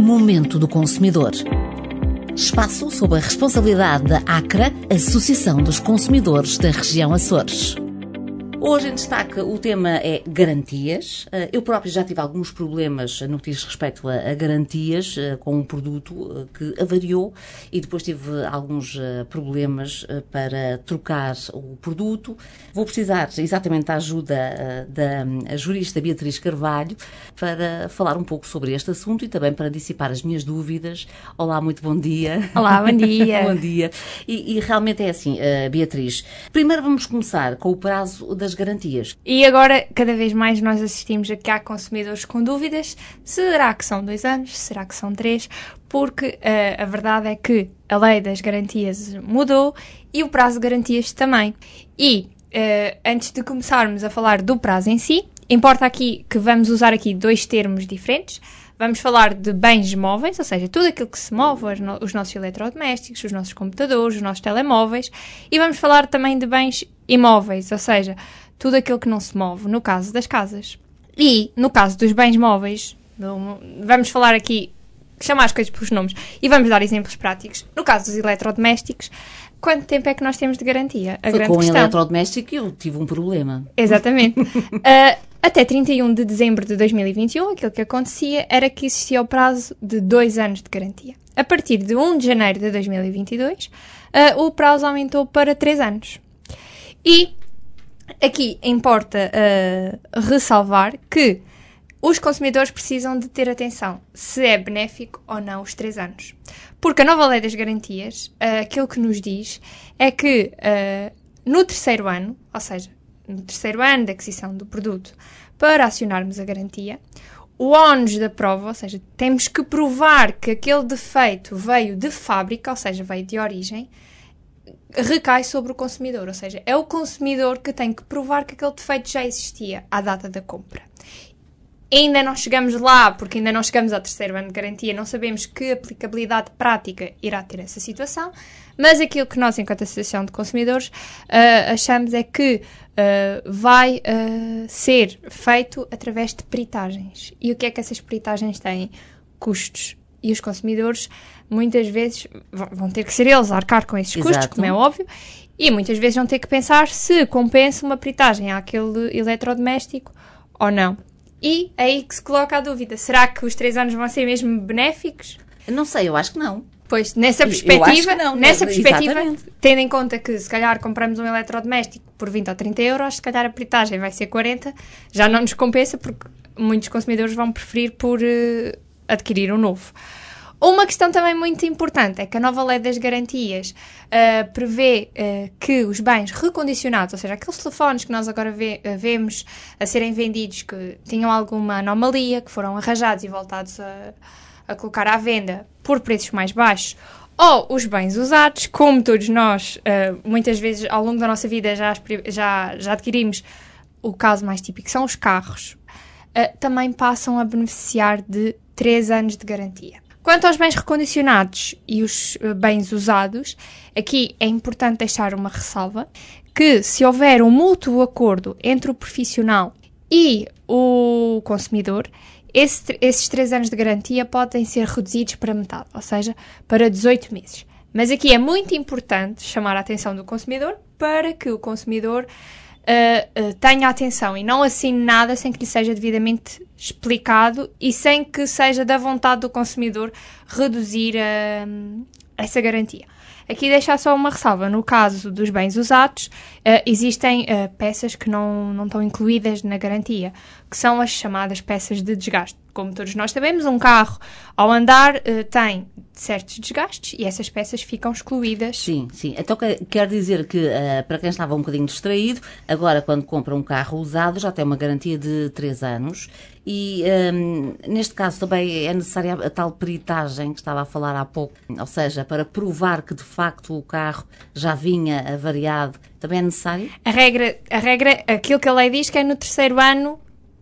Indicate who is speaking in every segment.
Speaker 1: Momento do Consumidor. Espaço sob a responsabilidade da ACRA, Associação dos Consumidores da Região Açores. Hoje em destaque o tema é garantias. Eu próprio já tive alguns problemas no que diz respeito a garantias com um produto que avariou e depois tive alguns problemas para trocar o produto. Vou precisar exatamente da ajuda da jurista Beatriz Carvalho para falar um pouco sobre este assunto e também para dissipar as minhas dúvidas. Olá, muito bom dia.
Speaker 2: Olá, bom dia.
Speaker 1: Bom dia. E realmente é assim, Beatriz. Primeiro vamos começar com o prazo das garantias.
Speaker 2: E agora, cada vez mais nós assistimos a que há consumidores com dúvidas. Será que são 2 anos? Será que são 3? Porque a verdade é que a lei das garantias mudou e o prazo de garantias também. E antes de começarmos a falar do prazo em si, importa aqui que vamos usar aqui 2 termos diferentes. Vamos falar de bens móveis, ou seja, tudo aquilo que se move, os nossos eletrodomésticos, os nossos computadores, os nossos telemóveis. E vamos falar também de bens imóveis, ou seja, tudo aquilo que não se move, no caso das casas. E, no caso dos bens móveis, vamos falar aqui, chamar as coisas pelos nomes, e vamos dar exemplos práticos. No caso dos eletrodomésticos, quanto tempo é que nós temos de garantia?
Speaker 1: Com o eletrodoméstico eu tive um problema.
Speaker 2: Exatamente. Até 31 de dezembro de 2021, aquilo que acontecia era que existia o prazo de 2 anos de garantia. A partir de 1 de janeiro de 2022, o prazo aumentou para 3 anos. E aqui importa ressalvar que os consumidores precisam de ter atenção se é benéfico ou não os 3 anos. Porque a nova lei das garantias, aquilo que nos diz é que no 3º ano, ou seja, no 3º ano da aquisição do produto, para acionarmos a garantia, o ónus da prova, ou seja, temos que provar que aquele defeito veio de fábrica, ou seja, veio de origem, recai sobre o consumidor, ou seja, é o consumidor que tem que provar que aquele defeito já existia à data da compra. Ainda não chegamos lá, porque ainda não chegamos ao 3º ano de garantia, não sabemos que aplicabilidade prática irá ter essa situação, mas aquilo que nós, enquanto Associação de Consumidores, achamos é que vai ser feito através de peritagens. E o que é que essas peritagens têm? Custos. E os consumidores, muitas vezes, vão ter que ser eles a arcar com esses custos, como é óbvio, e muitas vezes vão ter que pensar se compensa uma peritagem àquele eletrodoméstico ou não. E é aí que se coloca a dúvida. Será que os 3 anos vão ser mesmo benéficos?
Speaker 1: Não sei, eu acho que não.
Speaker 2: Pois, nessa perspectiva,
Speaker 1: Exatamente.
Speaker 2: Tendo em conta que se calhar compramos um eletrodoméstico por 20 ou 30 euros, se calhar a peritagem vai ser 40, já não nos compensa porque muitos consumidores vão preferir por adquirir um novo. Uma questão também muito importante é que a nova lei das garantias prevê que os bens recondicionados, ou seja, aqueles telefones que nós agora vemos a serem vendidos que tinham alguma anomalia, que foram arranjados e voltados a colocar à venda por preços mais baixos, ou os bens usados, como todos nós, muitas vezes ao longo da nossa vida já adquirimos, o caso mais típico são os carros, também passam a beneficiar de 3 anos de garantia. Quanto aos bens recondicionados e os bens usados, aqui é importante deixar uma ressalva que se houver um mútuo acordo entre o profissional e o consumidor, esses 3 anos de garantia podem ser reduzidos para metade, ou seja, para 18 meses. Mas aqui é muito importante chamar a atenção do consumidor para que o consumidor tenha atenção e não assine nada sem que lhe seja devidamente explicado e sem que seja da vontade do consumidor reduzir essa garantia. Aqui deixar só uma ressalva, no caso dos bens usados, existem peças que não estão incluídas na garantia, que são as chamadas peças de desgaste. Como todos nós sabemos, um carro ao andar tem certos desgastes e essas peças ficam excluídas.
Speaker 1: Sim. Então quer dizer que, para quem estava um bocadinho distraído, agora quando compra um carro usado já tem uma garantia de 3 anos e neste caso também é necessária a tal peritagem que estava a falar há pouco, ou seja, para provar que de facto o carro já vinha avariado, também é necessário?
Speaker 2: A regra, aquilo que a lei diz que é no 3º ano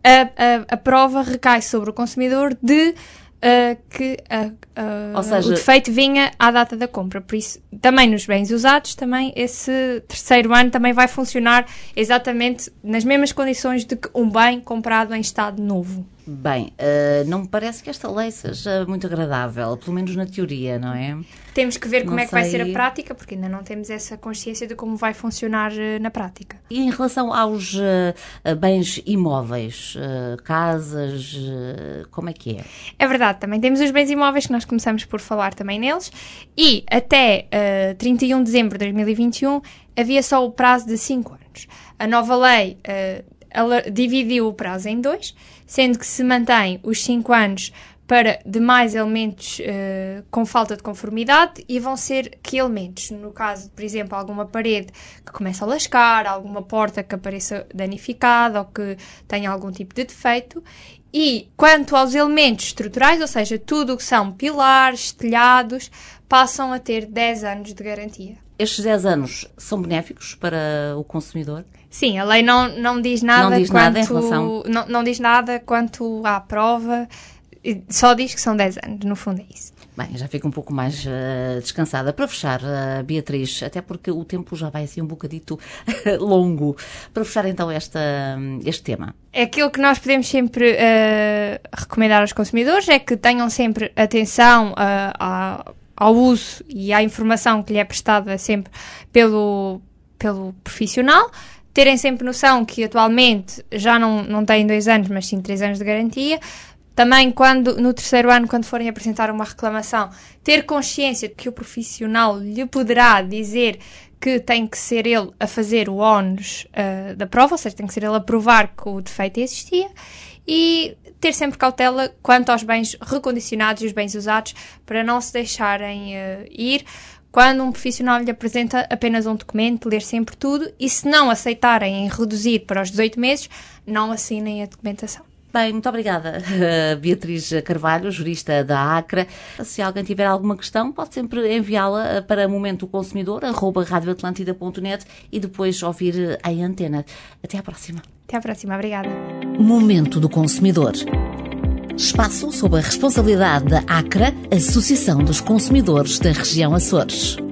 Speaker 2: a prova recai sobre o consumidor de que ou seja, o defeito vinha à data da compra. Por isso, também nos bens usados, também esse 3º ano também vai funcionar exatamente nas mesmas condições de que um bem comprado em estado novo.
Speaker 1: Bem, não me parece que esta lei seja muito agradável, pelo menos na teoria, não é?
Speaker 2: Temos que ver como é que vai ser a prática, porque ainda não temos essa consciência de como vai funcionar na prática.
Speaker 1: E em relação aos bens imóveis, casas, como é que é?
Speaker 2: É verdade, também temos os bens imóveis, que nós começamos por falar também neles, e até 31 de dezembro de 2021 havia só o prazo de 5 anos. A nova lei ela dividiu o prazo em 2, sendo que se mantém os 5 anos para demais elementos com falta de conformidade, e vão ser que elementos? No caso, por exemplo, alguma parede que começa a lascar, alguma porta que apareça danificada ou que tenha algum tipo de defeito. E quanto aos elementos estruturais, ou seja, tudo o que são pilares, telhados, passam a ter 10 anos de garantia.
Speaker 1: Estes 10 anos são benéficos para o consumidor?
Speaker 2: Sim, a lei não diz nada não diz nada quanto à prova, só diz que são 10 anos, no fundo é isso.
Speaker 1: Bem, já fico um pouco mais descansada. Para fechar, Beatriz, até porque o tempo já vai assim um bocadito longo, para fechar então este tema.
Speaker 2: Aquilo que nós podemos sempre recomendar aos consumidores é que tenham sempre atenção ao uso e à informação que lhe é prestada sempre pelo profissional, terem sempre noção que atualmente já não têm 2 anos, mas sim 3 anos de garantia. Também, no 3º ano, quando forem apresentar uma reclamação, ter consciência de que o profissional lhe poderá dizer que tem que ser ele a fazer o ónus da prova, ou seja, tem que ser ele a provar que o defeito existia, e ter sempre cautela quanto aos bens recondicionados e os bens usados, para não se deixarem ir. Quando um profissional lhe apresenta apenas um documento, ler sempre tudo, e se não aceitarem em reduzir para os 18 meses, não assinem a documentação.
Speaker 1: Bem, muito obrigada, Beatriz Carvalho, jurista da ACRA. Se alguém tiver alguma questão, pode sempre enviá-la para momentoconsumidor@radioatlantida.net e depois ouvir em antena. Até à próxima.
Speaker 2: Até à próxima, obrigada.
Speaker 1: Momento do Consumidor. Espaço sob a responsabilidade da ACRA, Associação dos Consumidores da Região Açores.